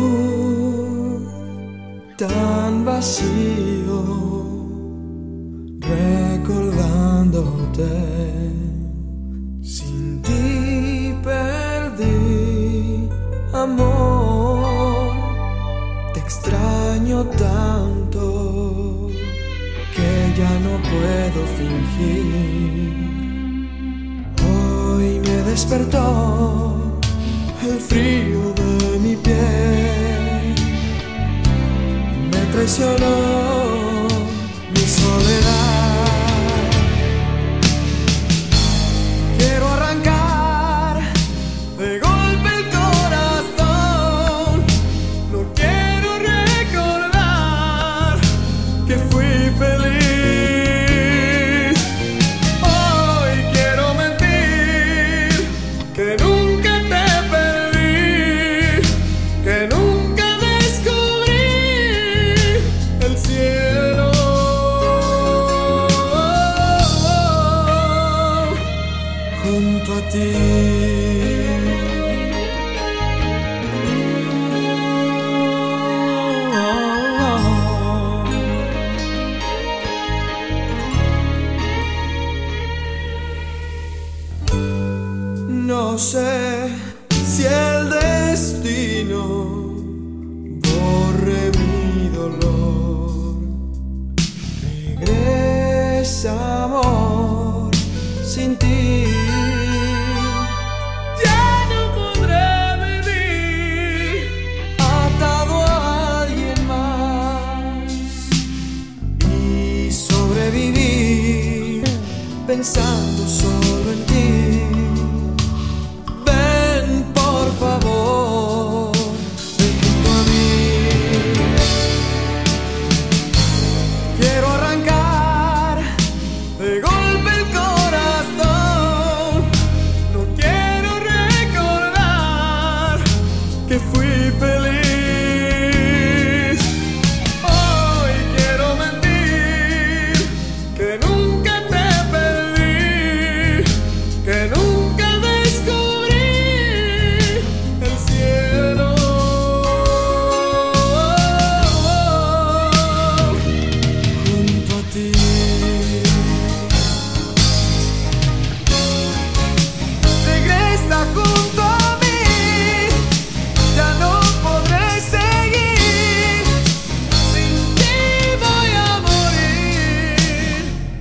tan vacío, recordándote. Sin ti perdí amor, te extraño tanto que ya no puedo fingir. Hoy me despertó el frío de mi piel, me traicionó mi soledad. Quiero arrancar de golpe el corazón, no quiero recordar que fui feliz. Hoy quiero mentir que nunca te perdí, que nunca descubrí el cielo. Junto a ti. No sé si el destino borre mi dolor. Regresa, amor, sin ti. Ya no podré vivir atado a alguien más y sobrevivir pensando solo en ti. Ven, por favor, ven junto a mí. Quiero arrancar de golpe el corazón, no quiero recordar que fui feliz. Hoy quiero mentir que nunca te perdí, que nunca descubrí el cielo. Junto a ti. Regresa junto a mí, ya no podré seguir, sin ti voy a morir.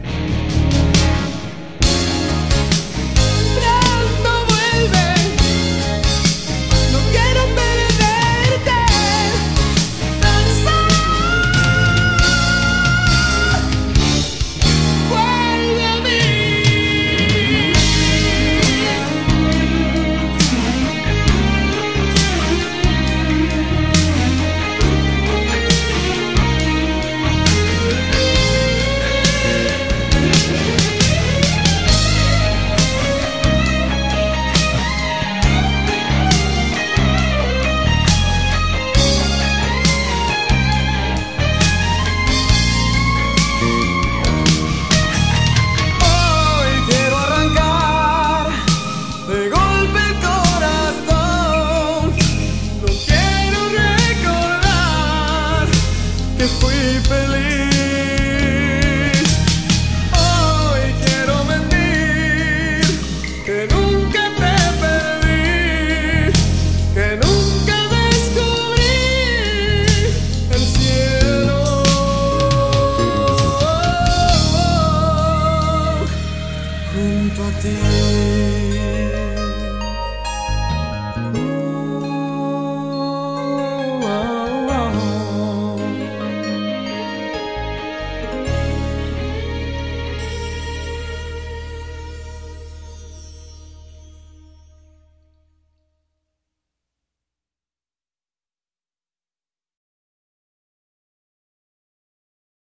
Pronto vuelve, no quiero perderte, tan solo vuelve a mí. Hoy quiero arrancar de golpe el corazón, no quiero recordar que fui feliz. Hoy quiero mentir que nunca te perdí, que nunca descubrí el cielo. Junto a ti.